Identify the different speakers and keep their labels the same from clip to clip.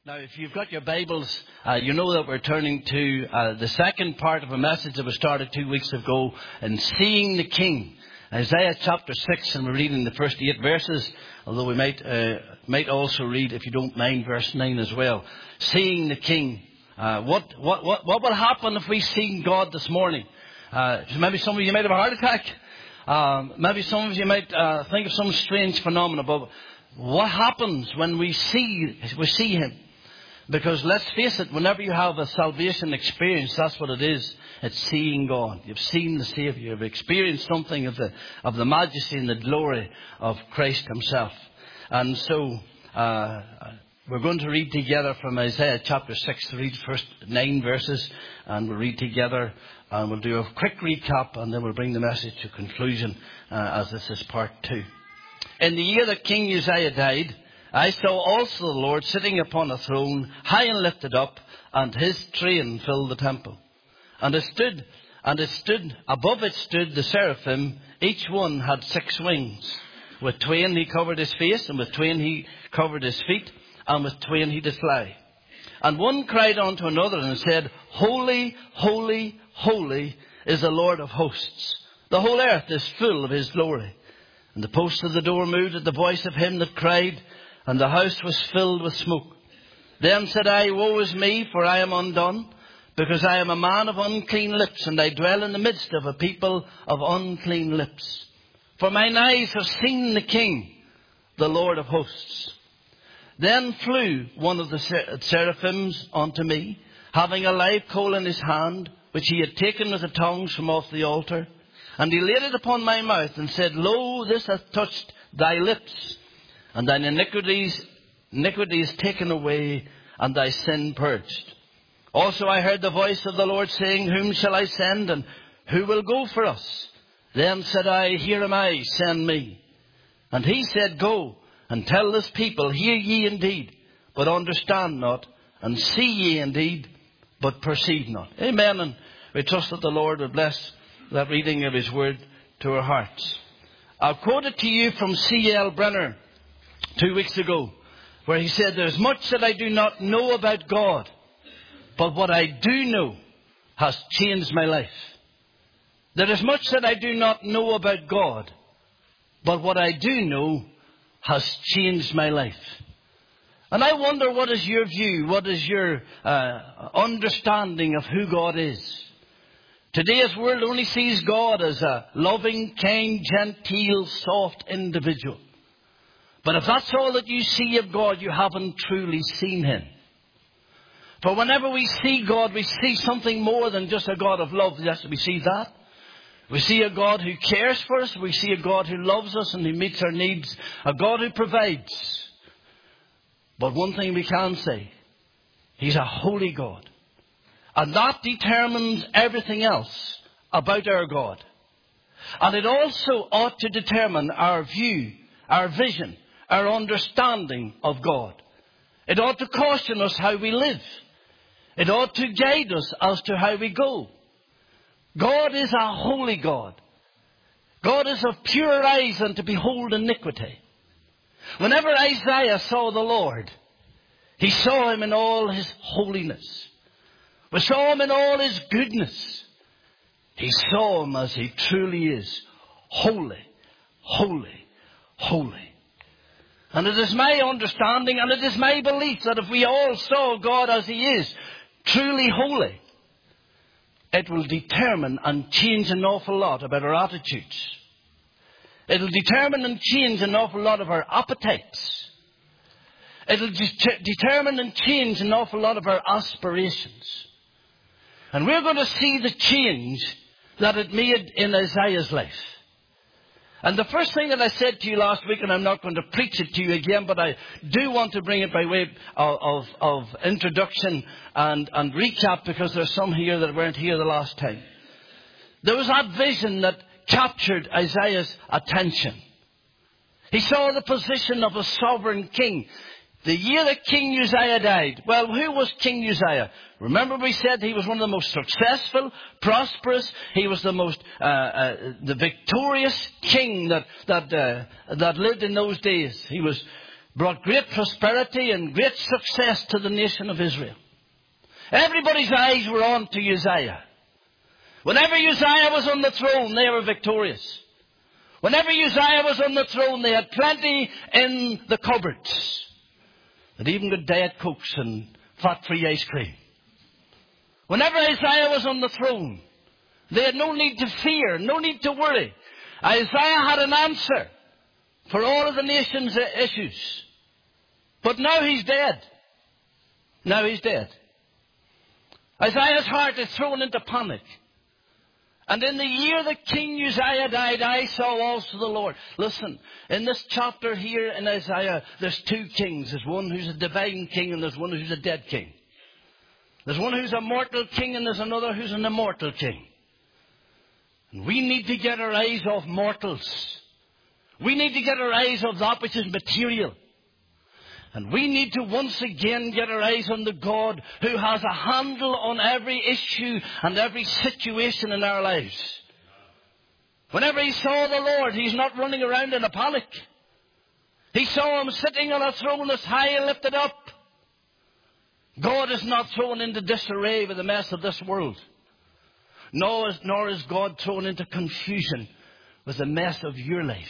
Speaker 1: Now, if you've got your Bibles, you know that we're turning to the second part of a message that was started 2 weeks ago in Seeing the King. Isaiah chapter 6, and we're reading the first 8 verses, although we might also read, if you don't mind, verse 9 as well. Seeing the King. What will happen if we see God this morning? Maybe some of you might have a heart attack. Maybe some of you might think of some strange phenomenon. But what happens when we see Him? Because let's face it, whenever you have a salvation experience, that's what it is. It's seeing God. You've seen the Savior. You've experienced something of the majesty and the glory of Christ Himself. And so we're going to read together from Isaiah chapter 6. We'll read the first 9 verses, and we'll read together, and we'll do a quick recap, and then we'll bring the message to conclusion as this is part 2. In the year that King Uzziah died, I saw also the Lord sitting upon a throne, high and lifted up, and His train filled the temple. And above it stood the seraphim. Each one had 6 wings. With 2 He covered His face, and with 2 He covered His feet, and with 2 He did fly. And one cried unto another and said, Holy, holy, holy is the Lord of hosts. The whole earth is full of His glory. And the posts of the door moved at the voice of him that cried, and the house was filled with smoke. Then said I, Woe is me, for I am undone, because I am a man of unclean lips, and I dwell in the midst of a people of unclean lips. For mine eyes have seen the King, the Lord of hosts. Then flew one of the seraphims unto me, having a live coal in his hand, which he had taken with the tongs from off the altar. And he laid it upon my mouth, and said, Lo, this hath touched thy lips, and thine iniquity is taken away, and thy sin purged. Also I heard the voice of the Lord saying, Whom shall I send, and who will go for us? Then said I, Here am I, send me. And He said, Go, and tell this people, Hear ye indeed, but understand not, and see ye indeed, but perceive not. Amen. And we trust that the Lord will bless that reading of His word to our hearts. I'll quote it to you from C.L. Brenner 2 weeks ago, where he said, There's much that I do not know about God, but what I do know has changed my life. There is much that I do not know about God, but what I do know has changed my life. And I wonder, what is your view? What is your understanding of who God is? Today's world only sees God as a loving, kind, genteel, soft individual. But if that's all that you see of God, you haven't truly seen Him. For whenever we see God, we see something more than just a God of love. Yes, we see that. We see a God who cares for us. We see a God who loves us and who meets our needs. A God who provides. But one thing we can say, He's a holy God. And that determines everything else about our God. And it also ought to determine our view, our vision, our understanding of God. It ought to caution us how we live. It ought to guide us as to how we go. God is a holy God. God is of pure eyes and to behold iniquity. Whenever Isaiah saw the Lord, he saw Him in all His holiness. We saw Him in all His goodness. He saw Him as He truly is. Holy, holy, holy. And it is my understanding and it is my belief that if we all saw God as He is, truly holy, it will determine and change an awful lot about our attitudes. It will determine and change an awful lot of our appetites. It will determine and change an awful lot of our aspirations. And we're going to see the change that it made in Isaiah's life. And the first thing that I said to you last week, and I'm not going to preach it to you again, but I do want to bring it by way of introduction and recap, because there's some here that weren't here the last time. There was that vision that captured Isaiah's attention. He saw the position of a sovereign king. The year that King Uzziah died. Well, who was King Uzziah? Remember we said he was one of the most successful, prosperous. He was the victorious king that lived in those days. He was brought great prosperity and great success to the nation of Israel. Everybody's eyes were on to Uzziah. Whenever Uzziah was on the throne, they were victorious. Whenever Uzziah was on the throne, they had plenty in the cupboards. They'd even got Diet Cokes and fat-free ice cream. Whenever Uzziah was on the throne, they had no need to fear, no need to worry. Isaiah had an answer for all of the nation's issues. But now he's dead. Now he's dead. Isaiah's heart is thrown into panic. And in the year that King Uzziah died, I saw also the Lord. Listen, in this chapter here in Isaiah, there's two kings. There's one who's a divine king and there's one who's a dead king. There's one who's a mortal king and there's another who's an immortal king. And we need to get our eyes off mortals. We need to get our eyes off that which is material. And we need to once again get our eyes on the God who has a handle on every issue and every situation in our lives. Whenever he saw the Lord, he's not running around in a panic. He saw him sitting on a throne as high and lifted up. God is not thrown into disarray with the mess of this world. Nor is God thrown into confusion with the mess of your life.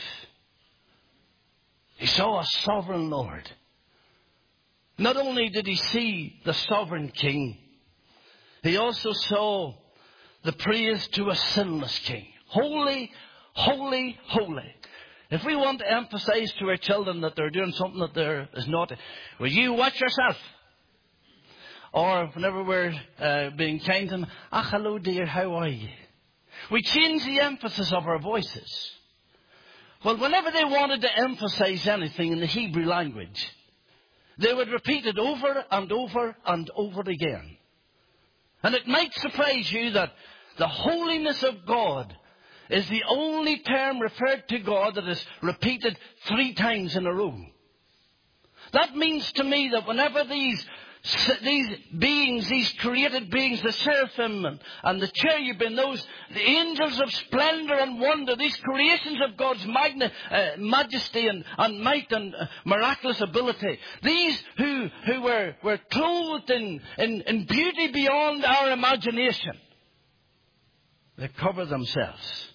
Speaker 1: He saw a sovereign Lord. Not only did he see the sovereign king, he also saw the praise to a sinless king. Holy, holy, holy. If we want to emphasize to our children that they're doing something that there is not, will you watch yourself? Or whenever we're being kind to them, hello dear, how are you? We change the emphasis of our voices. Well, whenever they wanted to emphasize anything in the Hebrew language, they would repeat it over and over and over again. And it might surprise you that the holiness of God is the only term referred to God that is repeated 3 times in a row. That means to me that whenever these beings, these created beings, the seraphim and the cherubim, the angels of splendor and wonder, these creations of God's majesty and might and miraculous ability, these who were clothed in beauty beyond our imagination, they cover themselves.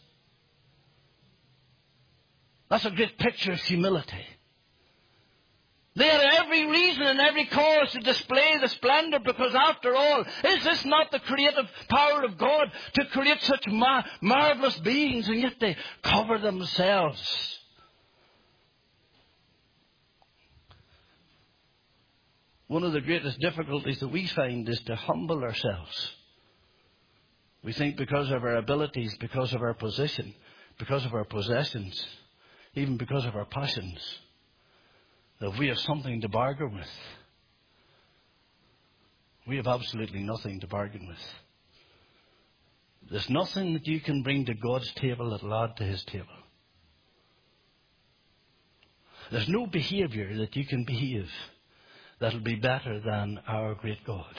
Speaker 1: That's a great picture of humility. They had every reason and every cause to display the splendor, because after all, is this not the creative power of God to create such marvelous beings, and yet they cover themselves? One of the greatest difficulties that we find is to humble ourselves. We think because of our abilities, because of our position, because of our possessions, even because of our passions, that we have something to bargain with. We have absolutely nothing to bargain with. There's nothing that you can bring to God's table that will add to his table. There's no behaviour that you can behave that will be better than our great God.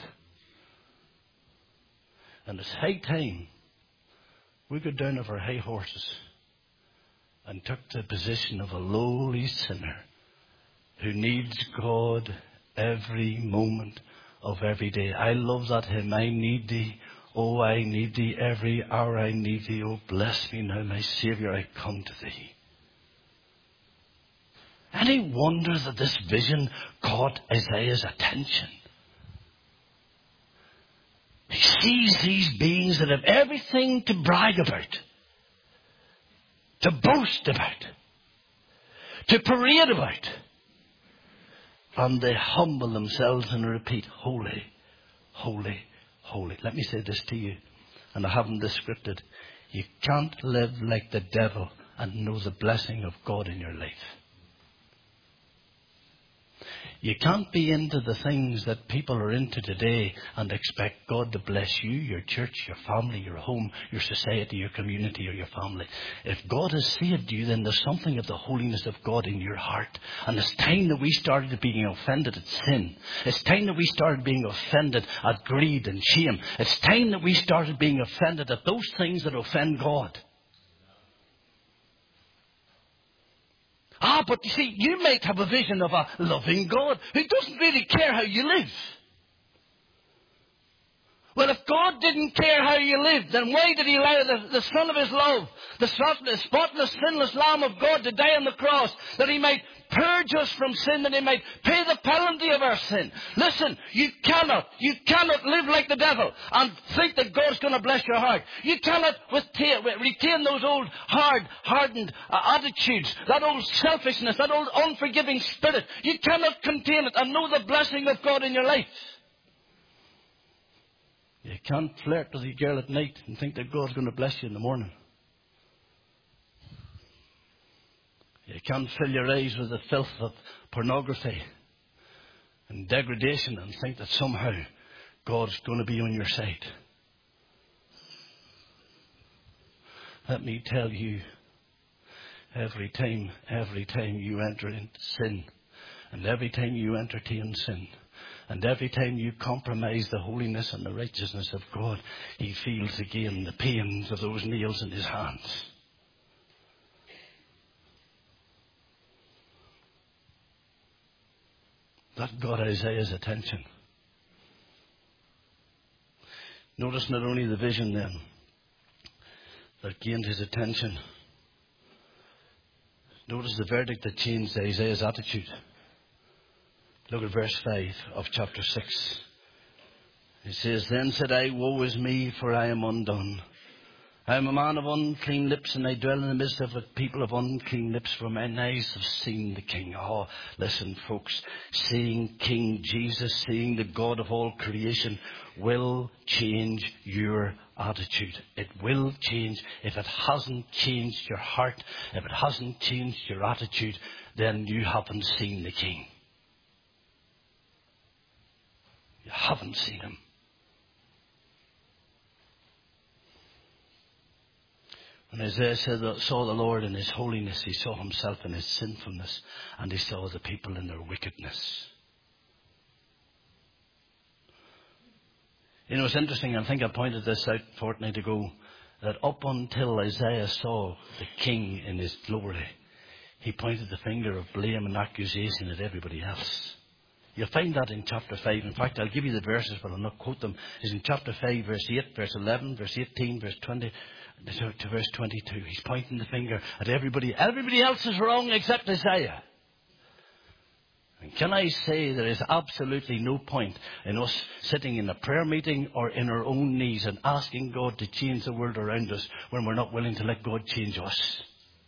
Speaker 1: And it's high time we got down off our high horses and took the position of a lowly sinner who needs God every moment of every day. I love that hymn. I need thee. Oh, I need thee. Every hour I need thee. Oh, bless me now, my Saviour, I come to thee. Any wonder that this vision caught Isaiah's attention? He sees these beings that have everything to brag about, to boast about, to parade about. And they humble themselves and repeat, holy, holy, holy. Let me say this to you, and I haven't this scripted. You can't live like the devil and know the blessing of God in your life. You can't be into the things that people are into today and expect God to bless you, your church, your family, your home, your society, your community, or your family. If God has saved you, then there's something of the holiness of God in your heart. And it's time that we started being offended at sin. It's time that we started being offended at greed and shame. It's time that we started being offended at those things that offend God. But you see, you might have a vision of a loving God who doesn't really care how you live. Well, if God didn't care how you lived, then why did He allow the Son of His love, the spotless, sinless Lamb of God to die on the cross, that He might purge us from sin, that He might pay the penalty of our sin? Listen, you cannot live like the devil and think that God's going to bless your heart. You cannot retain those old hardened attitudes, that old selfishness, that old unforgiving spirit. You cannot contain it and know the blessing of God in your life. You can't flirt with a girl at night and think that God's going to bless you in the morning. You can't fill your eyes with the filth of pornography and degradation and think that somehow God's going to be on your side. Let me tell you, every time you enter into sin, and every time you entertain sin, and every time you compromise the holiness and the righteousness of God, He feels again the pains of those nails in His hands. That got Isaiah's attention. Notice not only the vision then that gained his attention. Notice the verdict that changed Isaiah's attitude. Look at verse 5 of chapter 6. It says, Then said I, Woe is me, for I am undone. I am a man of unclean lips, and I dwell in the midst of a people of unclean lips, for mine eyes have seen the King. Oh, listen, folks. Seeing King Jesus, seeing the God of all creation, will change your attitude. It will change. If it hasn't changed your heart, if it hasn't changed your attitude, then you haven't seen the King. You haven't seen Him. When Isaiah saw the Lord in His holiness, he saw himself in his sinfulness, and he saw the people in their wickedness. You know, it's interesting, I think I pointed this out a fortnight ago, that up until Isaiah saw the King in His glory, he pointed the finger of blame and accusation at everybody else. You'll find that in chapter 5. In fact, I'll give you the verses, but I'll not quote them. It's in chapter 5, verse 8, verse 11, verse 18, verse 20 to verse 22. He's pointing the finger at everybody. Everybody else is wrong except Isaiah. And can I say there is absolutely no point in us sitting in a prayer meeting or in our own knees and asking God to change the world around us when we're not willing to let God change us.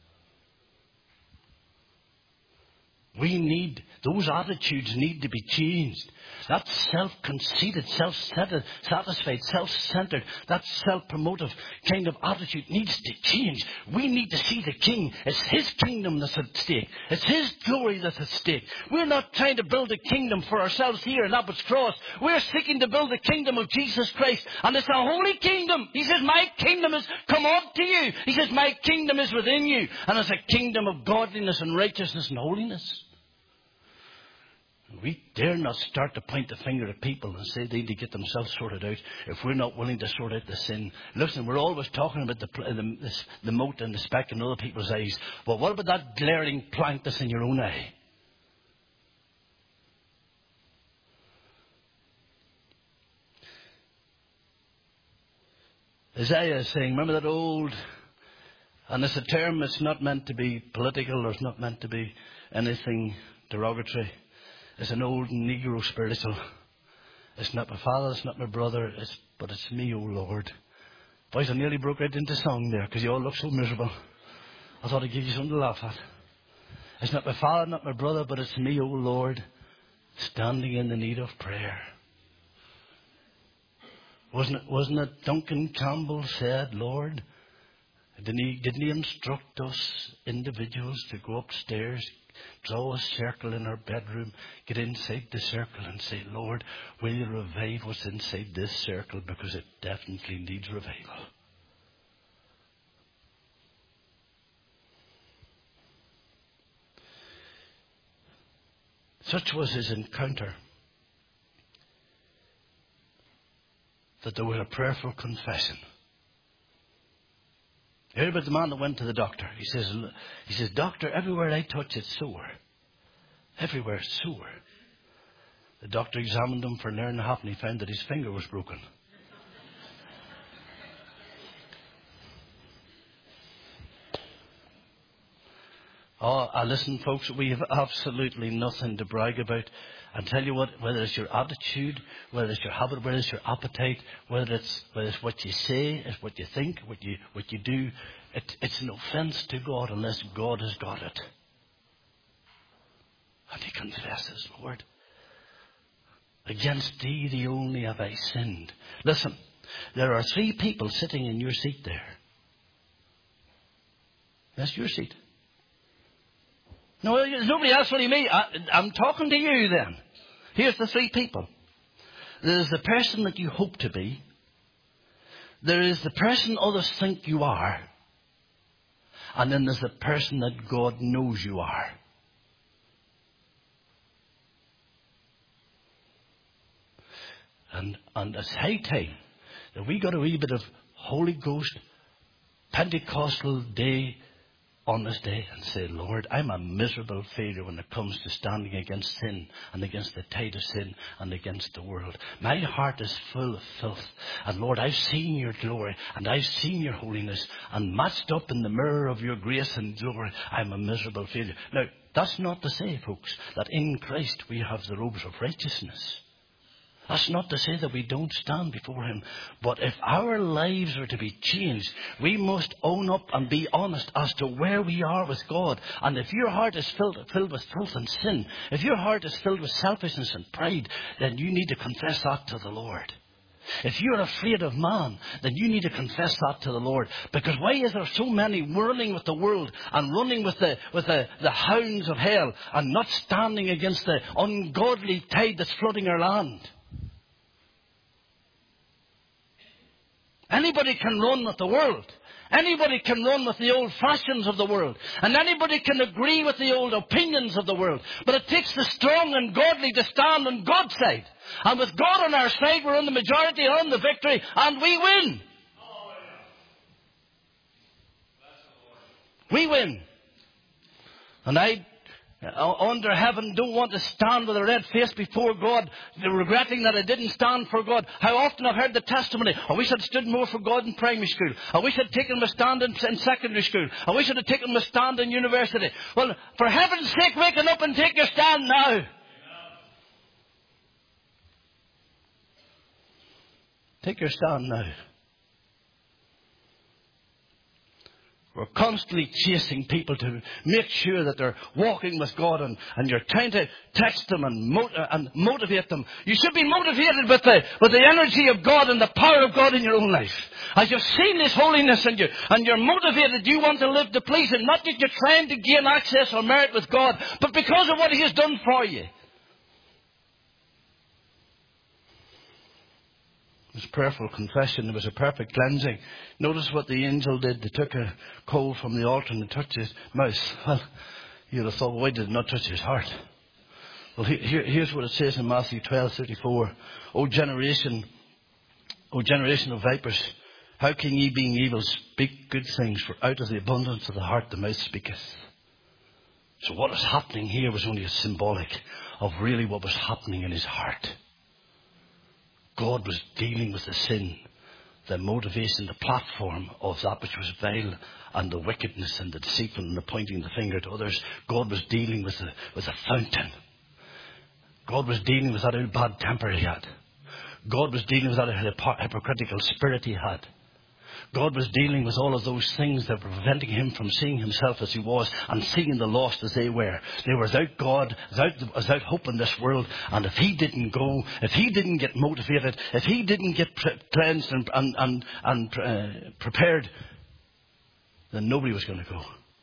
Speaker 1: Those attitudes need to be changed. That self-conceited, self-satisfied, self-centered, that self-promotive kind of attitude needs to change. We need to see the King. It's His kingdom that's at stake. It's His glory that's at stake. We're not trying to build a kingdom for ourselves here in Abbott's Cross. We're seeking to build the kingdom of Jesus Christ. And it's a holy kingdom. He says, my kingdom has come up to you. He says, my kingdom is within you. And it's a kingdom of godliness and righteousness and holiness. We dare not start to point the finger at people and say they need to get themselves sorted out if we're not willing to sort out the sin. Listen, we're always talking about the mote and the speck in other people's eyes. But what about that glaring plank that's in your own eye? Isaiah is saying, remember that old, and it's a term, it's not meant to be political or it's not meant to be anything derogatory. It's an old Negro spiritual. It's not my father, it's not my brother, but it's me, O Lord. Boys, I nearly broke right into song there because you all look so miserable. I thought I'd give you something to laugh at. It's not my father, not my brother, but it's me, O Lord, standing in the need of prayer. Wasn't it Duncan Campbell said, Lord, didn't he instruct us individuals to go upstairs, draw a circle in our bedroom, get inside the circle and say, Lord, will you revive what's inside this circle because it definitely needs revival. Such was his encounter that there was a prayerful confession. You heard about the man that went to the doctor. He says, Doctor, everywhere I touch it's sore. Everywhere it's sore. The doctor examined him for an hour and a half and he found that his finger was broken. Listen, folks, we have absolutely nothing to brag about. And tell you what, whether it's your attitude, whether it's your habit, whether it's your appetite, whether it's what you say, it's what you think, what you do, it's an offence to God unless God has got it. And he confesses, Lord, against thee the only have I sinned. Listen, there are 3 people sitting in your seat there. That's your seat. No, there's nobody else but me. I'm talking to you then. Here's the 3 people. There's the person that you hope to be. There is the person others think you are. And then there's the person that God knows you are. And it's high time that we got a wee bit of Holy Ghost Pentecostal day on this day and say, Lord, I'm a miserable failure when it comes to standing against sin and against the tide of sin and against the world. My heart is full of filth. And Lord, I've seen your glory and I've seen your holiness, and matched up in the mirror of your grace and glory, I'm a miserable failure. Now, that's not to say, folks, that in Christ we have the robes of righteousness. That's not to say that we don't stand before him. But if our lives are to be changed, we must own up and be honest as to where we are with God. And if your heart is filled with filth and sin, if your heart is filled with selfishness and pride, then you need to confess that to the Lord. If you're afraid of man, then you need to confess that to the Lord. Because why is there so many whirling with the world and running with the hounds of hell and not standing against the ungodly tide that's flooding our land? Anybody can run with the world. Anybody can run with the old fashions of the world. And anybody can agree with the old opinions of the world. But it takes the strong and godly to stand on God's side. And with God on our side, we're in the majority, on the victory, and we win. We win. And I, under heaven, don't want to stand with a red face before God, regretting that I didn't stand for God. How often I've heard the testimony, I wish I'd stood more for God in primary school. I wish I'd taken my stand in secondary school. I wish I'd taken my stand in university. Well, for heaven's sake, waken up and take your stand now. Take your stand now. We're constantly chasing people to make sure that they're walking with God, and you're trying to text them and motivate them. You should be motivated with the energy of God and the power of God in your own life. As you've seen His holiness and you're motivated, you want to live to please Him. Not that you're trying to gain access or merit with God, but because of what He has done for you. It was prayerful confession. There was a perfect cleansing. Notice what the angel did. They took a coal from the altar and they touched his mouth. Well, you'd have thought, well, why did it not touch his heart? Well, here's what it says in Matthew 12:34. O generation of vipers, how can ye, being evil, speak good things? For out of the abundance of the heart the mouth speaketh. So what is happening here was only a symbolic of really what was happening in his heart. God was dealing with the sin, the motivation, the platform of that which was vile, and the wickedness and the deceitful and the pointing the finger to others. God was dealing with a fountain. God was dealing with that old bad temper he had. God was dealing with that hypocritical spirit he had. God was dealing with all of those things that were preventing him from seeing himself as he was and seeing the lost as they were. They were without God, without hope in this world. And if he didn't go, if he didn't get motivated, if he didn't get cleansed and prepared, then nobody was going to go.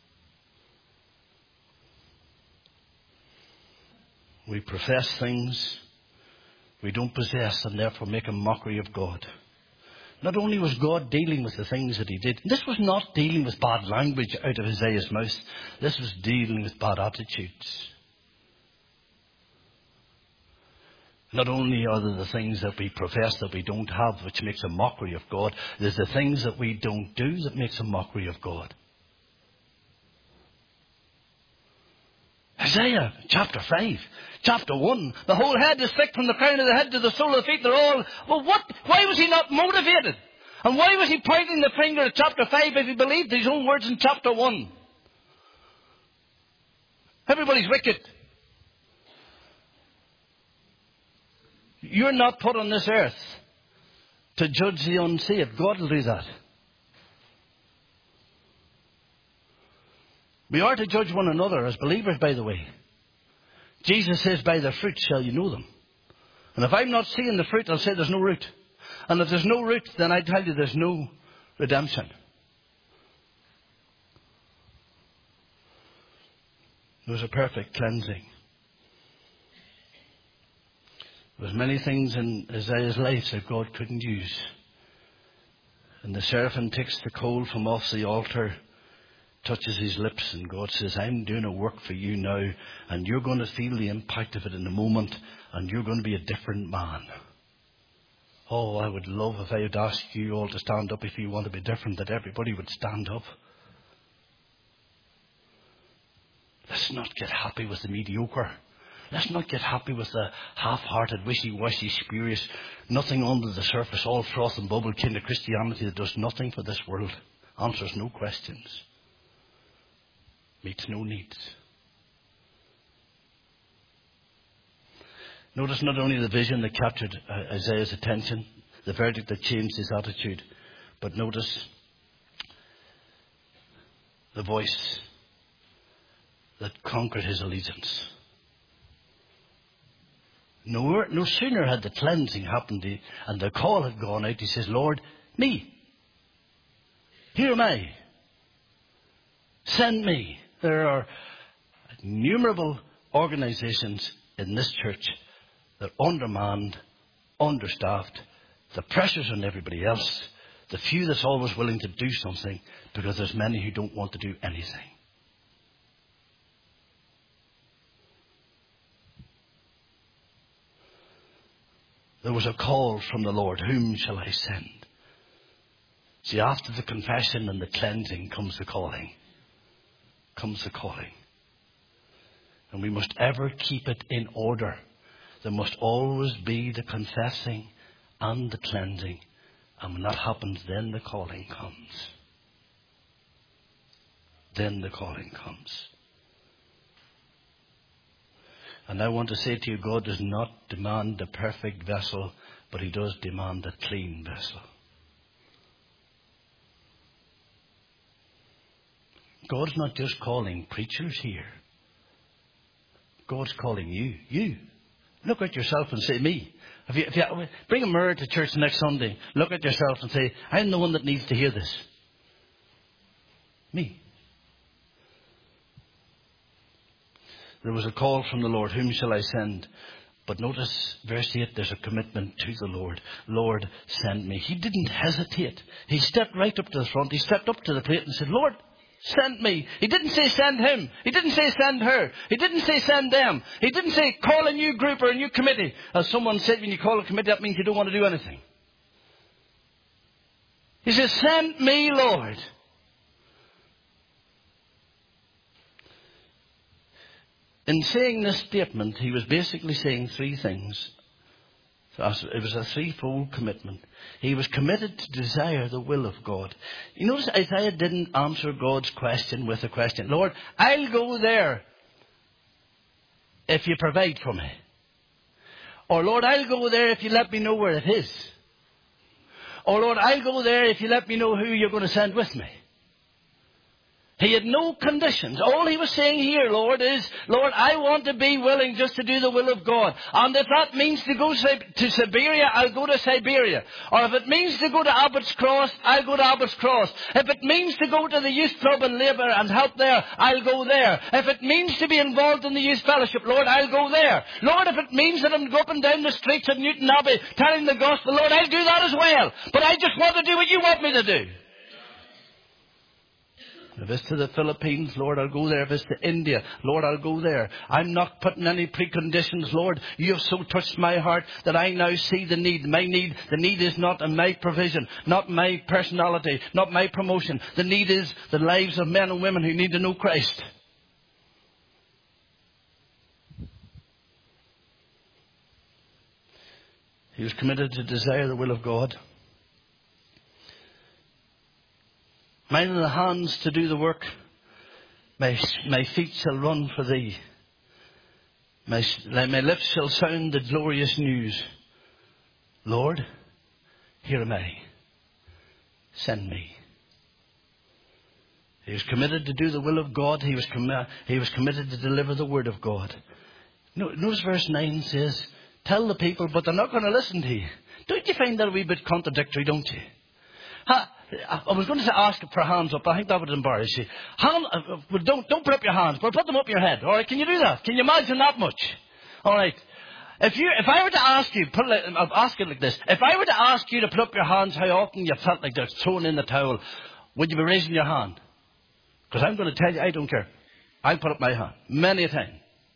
Speaker 1: We profess things we don't possess and therefore make a mockery of God. Not only was God dealing with the things that he did, this was not dealing with bad language out of Isaiah's mouth. This was dealing with bad attitudes. Not only are there the things that we profess that we don't have, which makes a mockery of God, there's the things that we don't do that makes a mockery of God. Isaiah chapter 5, chapter 1, the whole head is thick from the crown of the head to the sole of the feet. They're all, well, why was he not motivated? And why was he pointing the finger at chapter 5 if he believed his own words in chapter 1? Everybody's wicked. You're not put on this earth to judge the unsaved. God will do that. We are to judge one another as believers, by the way. Jesus says, by their fruit shall you know them. And if I'm not seeing the fruit, I'll say there's no root. And if there's no root, then I tell you there's no redemption. There's a perfect cleansing. There's many things in Isaiah's life that God couldn't use. And the seraphim takes the coal from off the altar, touches his lips, and God says, I'm doing a work for you now, and you're going to feel the impact of it in a moment, and you're going to be a different man. Oh, I would love if I would ask you all to stand up if you want to be different, that everybody would stand up. Let's not get happy with the mediocre. Let's not get happy with the half-hearted, wishy-washy, spurious, nothing under the surface, all froth and bubble kind of Christianity that does nothing for this world, answers no questions, meets no needs. Notice not only the vision that captured Isaiah's attention, the verdict that changed his attitude, but notice the voice that conquered his allegiance. No sooner had the cleansing happened and the call had gone out, he says, Lord, me. Here am I. Send me. There are innumerable organizations in this church that are undermanned, understaffed. The pressure's on everybody else. The few that's always willing to do something, because there's many who don't want to do anything. There was a call from the Lord, whom shall I send? See, after the confession and the cleansing comes the calling. Comes the calling. And we must ever keep it in order. There must always be the confessing and the cleansing. And when that happens, then the calling comes. Then the calling comes. And I want to say to you, God does not demand a perfect vessel, but he does demand a clean vessel. God's not just calling preachers here. God's calling you. You. Look at yourself and say, me. If you bring a mirror to church next Sunday, look at yourself and say, I'm the one that needs to hear this. Me. There was a call from the Lord, whom shall I send? But notice, verse 8, there's a commitment to the Lord. Lord, send me. He didn't hesitate. He stepped right up to the front. He stepped up to the plate and said, Lord, send me. He didn't say send him. He didn't say send her. He didn't say send them. He didn't say call a new group or a new committee. As someone said, when you call a committee, that means you don't want to do anything. He says, send me, Lord. In saying this statement, he was basically saying three things. It was a threefold commitment. He was committed to desire the will of God. You notice Isaiah didn't answer God's question with a question. Lord, I'll go there if you provide for me. Or Lord, I'll go there if you let me know where it is. Or Lord, I'll go there if you let me know who you're going to send with me. He had no conditions. All he was saying here, Lord, is, Lord, I want to be willing just to do the will of God. And if that means to go to Siberia, I'll go to Siberia. Or if it means to go to Abbott's Cross, I'll go to Abbott's Cross. If it means to go to the youth club and labour and help there, I'll go there. If it means to be involved in the youth fellowship, Lord, I'll go there. Lord, if it means that I'm going up and down the streets of Newton Abbey telling the gospel, Lord, I'll do that as well. But I just want to do what you want me to do. If it's to the Philippines, Lord, I'll go there. If it's to India, Lord, I'll go there. I'm not putting any preconditions, Lord. You have so touched my heart that I now see the need. My need, the need is not in my provision, not my personality, not my promotion. The need is the lives of men and women who need to know Christ. He was committed to desire the will of God. Mine are the hands to do the work. My feet shall run for thee. My lips shall sound the glorious news. Lord, here am I. Send me. He was committed to do the will of God. He was committed to deliver the word of God. Notice verse 9 says, tell the people, but they're not going to listen to you. Don't you find that a wee bit contradictory, don't you? I was going to say ask for hands up. I think that would embarrass you. Don't put up your hands, but put them up your head. All right, can you do that? Can you imagine that much? All right. If I were to ask you, I'll ask it like this. If I were to ask you to put up your hands, how often you felt like they're thrown in the towel, would you be raising your hand? Because I'm going to tell you, I don't care. I'll put up my hand many a time.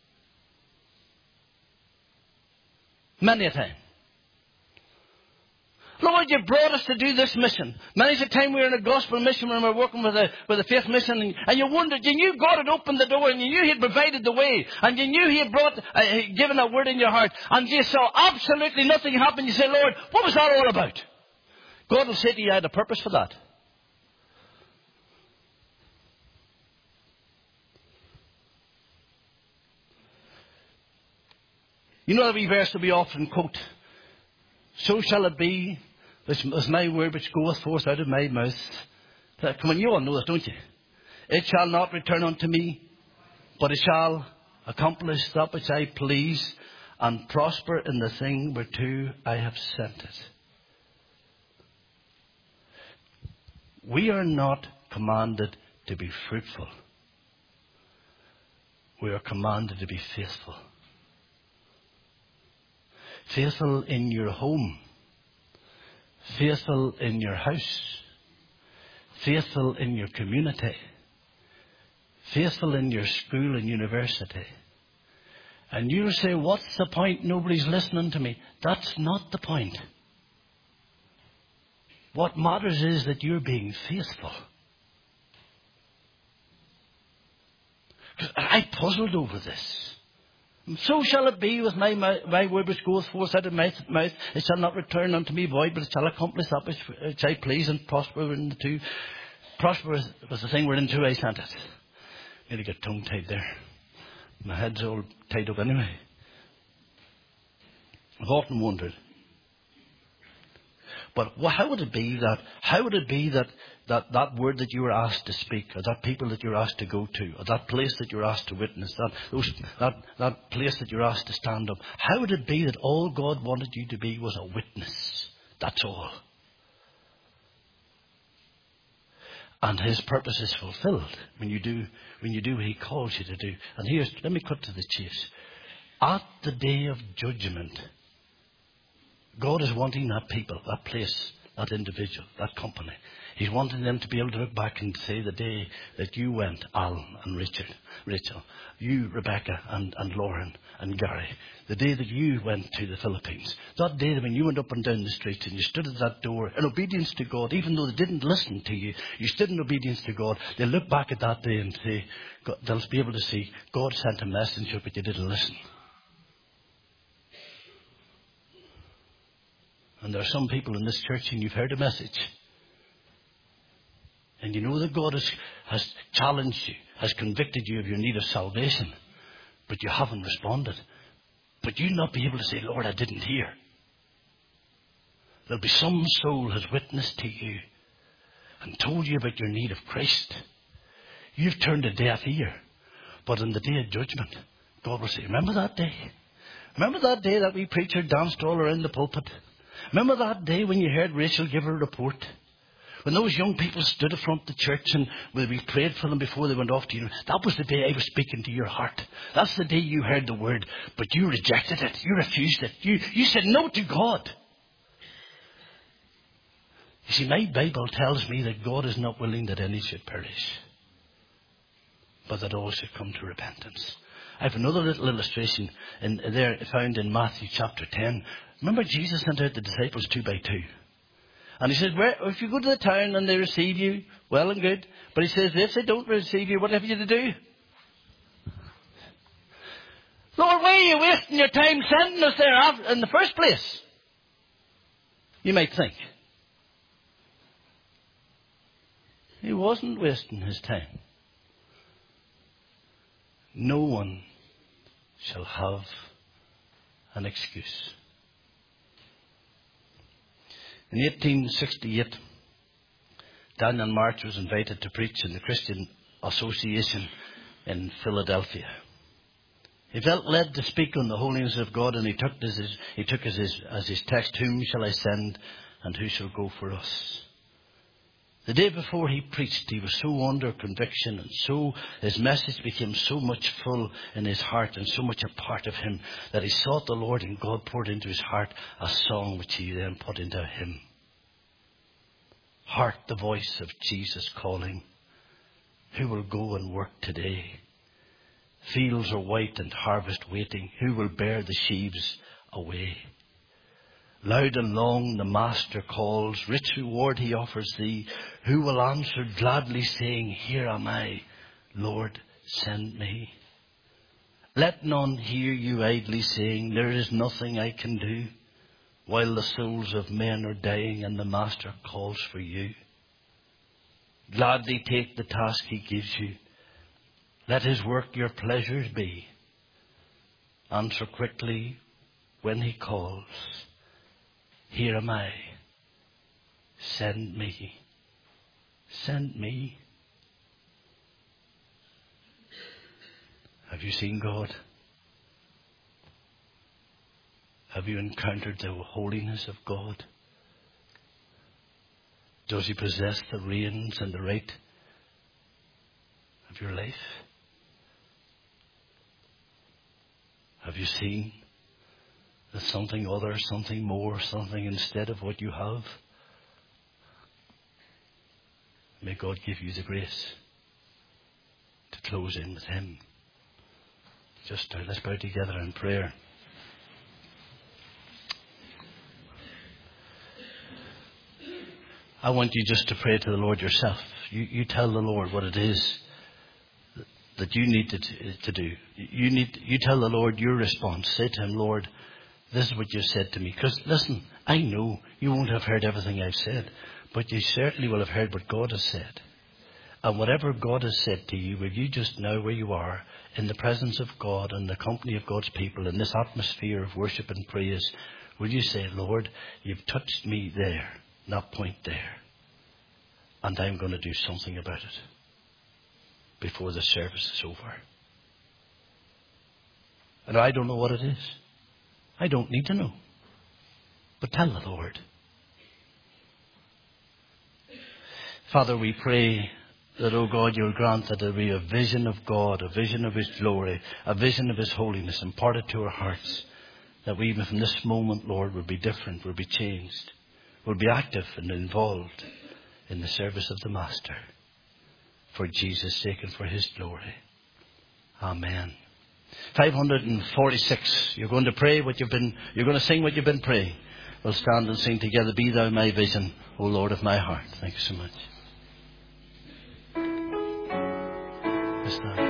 Speaker 1: Many a time. Lord, you brought us to do this mission. Many's a time we were in a gospel mission when we were working with a faith mission, and you wondered, you knew God had opened the door, and you knew He had provided the way, and you knew He had given a word in your heart, and you saw absolutely nothing happen. You say, Lord, what was that all about? God will say to you, I had a purpose for that. You know that wee verse that we often quote. So shall it be, as my word which goeth forth out of my mouth. Come on, you all know this, don't you? It shall not return unto me, but it shall accomplish that which I please, and prosper in the thing whereto I have sent it. We are not commanded to be fruitful. We are commanded to be faithful. Faithful in your home. Faithful in your house. Faithful in your community. Faithful in your school and university. And you say, what's the point? Nobody's listening to me. That's not the point. What matters is that you're being faithful. I puzzled over this. So shall it be with my word which goeth forth out of my mouth. It shall not return unto me void, but it shall accomplish that which I please, and prosper in the two. Prosper was the thing wherein two I sent it. Nearly got tongue tied there. My head's all tied up anyway. I've often wondered. But how would it be that word that you were asked to speak, or that people that you're asked to go to, or that place that you're asked to witness, that place that you're asked to stand up, how would it be that all God wanted you to be was a witness? That's all. And His purpose is fulfilled when you do what He calls you to do. And let me cut to the chase. At the day of judgment, God is wanting that people, that place, that individual, that company. He's wanting them to be able to look back and say the day that you went, Alan and Rachel, you, Rebecca and Lauren and Gary, the day that you went to the Philippines, that day when you went up and down the street and you stood at that door in obedience to God, even though they didn't listen to you, you stood in obedience to God. They'll look back at that day and say, they'll be able to see God sent a messenger, but you didn't listen. And there are some people in this church, and you've heard a message. And you know that God has challenged you, has convicted you of your need of salvation. But you haven't responded. But you'll not be able to say, Lord, I didn't hear. There'll be some soul has witnessed to you and told you about your need of Christ. You've turned a deaf ear. But in the day of judgment, God will say, remember that day? Remember that day that we preacher danced all around the pulpit? Remember that day when you heard Rachel give her report? When those young people stood in front of the church and we prayed for them before they went off to you. That was the day I was speaking to your heart. That's the day you heard the word, but you rejected it. You refused it. You said no to God. You see, my Bible tells me that God is not willing that any should perish. but that all should come to repentance. I have another little illustration in there found in Matthew chapter 10. Remember Jesus sent out the disciples 2 by 2. And he says, if you go to the town and they receive you, well and good. But he says, if they don't receive you, what have you to do? Lord, why are you wasting your time sending us there in the first place? You might think. He wasn't wasting his time. No one shall have an excuse. In 1868, Daniel March was invited to preach in the Christian Association in Philadelphia. He felt led to speak on the holiness of God, and he took as his text, "Whom shall I send, and who shall go for us?" The day before he preached, he was so under conviction, and so his message became so much full in his heart and so much a part of him that he sought the Lord, and God poured into his heart a song which he then put into a hymn. Hark the voice of Jesus calling, who will go and work today? Fields are white and harvest waiting, who will bear the sheaves away? Loud and long the Master calls, rich reward he offers thee. Who will answer gladly, saying, Here am I, Lord, send me. Let none hear you idly saying, There is nothing I can do, while the souls of men are dying and the Master calls for you. Gladly take the task he gives you. Let his work your pleasures be. Answer quickly when he calls. Here am I. Send me. Send me. Have you seen God? Have you encountered the holiness of God? Does he possess the reins and the right of your life? Have you seen that something other, something more, something instead of what you have? May God give you the grace to close in with him. Just let's bow together in prayer. I want you just to pray to the Lord yourself. You tell the Lord what it is that you need to do. You tell the Lord your response. Say to him, Lord, this is what you said to me. Because listen, I know you won't have heard everything I've said, but you certainly will have heard what God has said. And whatever God has said to you, will you just now where you are, in the presence of God and the company of God's people, in this atmosphere of worship and praise, will you say, Lord, you've touched me there, that point there, and I'm going to do something about it before the service is over. And I don't know what it is. I don't need to know. But tell the Lord. Father, we pray that, oh God, you'll grant that there be a vision of God, a vision of his glory, a vision of his holiness imparted to our hearts, that we even from this moment, Lord, will be different, will be changed, will be active and involved in the service of the Master, for Jesus' sake and for his glory. Amen. 546. You're going to pray what you're going to sing what you've been praying. We'll stand and sing together. Be thou my vision, O Lord of my heart. Thank you so much. Let's stand.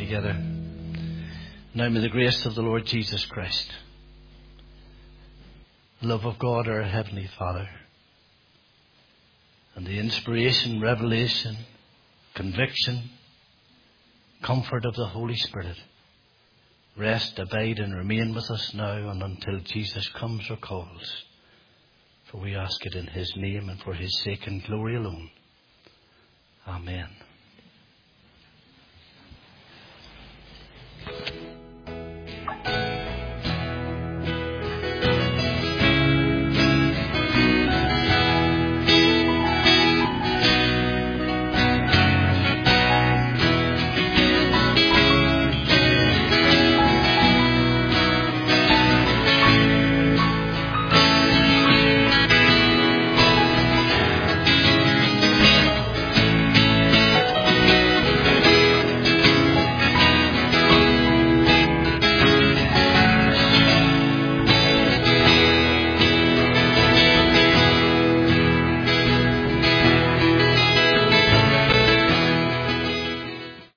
Speaker 1: together. Now may the grace of the Lord Jesus Christ, the love of God our Heavenly Father, and the inspiration, revelation, conviction, comfort of the Holy Spirit rest, abide and remain with us now and until Jesus comes or calls. For we ask it in his name and for his sake and glory alone. Amen.